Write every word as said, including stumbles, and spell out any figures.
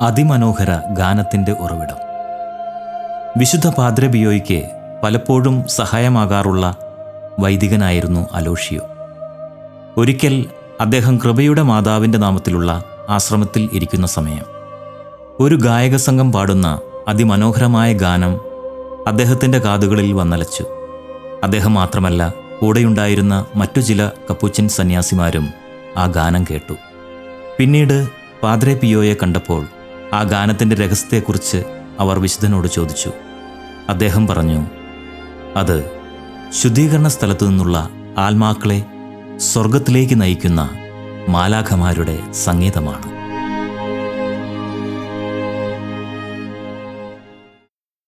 അതിമനോഹര ഗാനത്തിൻ്റെ ഉറവിടം. വിശുദ്ധ പാദ്രെ പിയോയ്ക്ക് പലപ്പോഴും സഹായമാകാറുള്ള വൈദികനായിരുന്നു അലോഷിയോ. ഒരിക്കൽ അദ്ദേഹം കൃപയുടെ മാതാവിൻ്റെ നാമത്തിലുള്ള ആശ്രമത്തിൽ ഇരിക്കുന്ന സമയം ഒരു ഗായക സംഘം പാടുന്ന അതിമനോഹരമായ ഗാനം അദ്ദേഹത്തിൻ്റെ കാതുകളിൽ വന്നലച്ചു. അദ്ദേഹം മാത്രമല്ല, കൂടെയുണ്ടായിരുന്ന മറ്റു ചില കപ്പുച്ചിൻ സന്യാസിമാരും ആ ഗാനം കേട്ടു. പിന്നീട് പാദ്രെ പിയോയെ കണ്ടപ്പോൾ ആ ഗാനത്തിൻ്റെ രഹസ്യത്തെക്കുറിച്ച് അവർ വിശുദ്ധനോട് ചോദിച്ചു. അദ്ദേഹം പറഞ്ഞു, അത് ശുദ്ധീകരണ സ്ഥലത്തു നിന്നുള്ള ആത്മാക്കളെ സ്വർഗത്തിലേക്ക് നയിക്കുന്ന മാലാഖമാരുടെ സംഗീതമാണ്.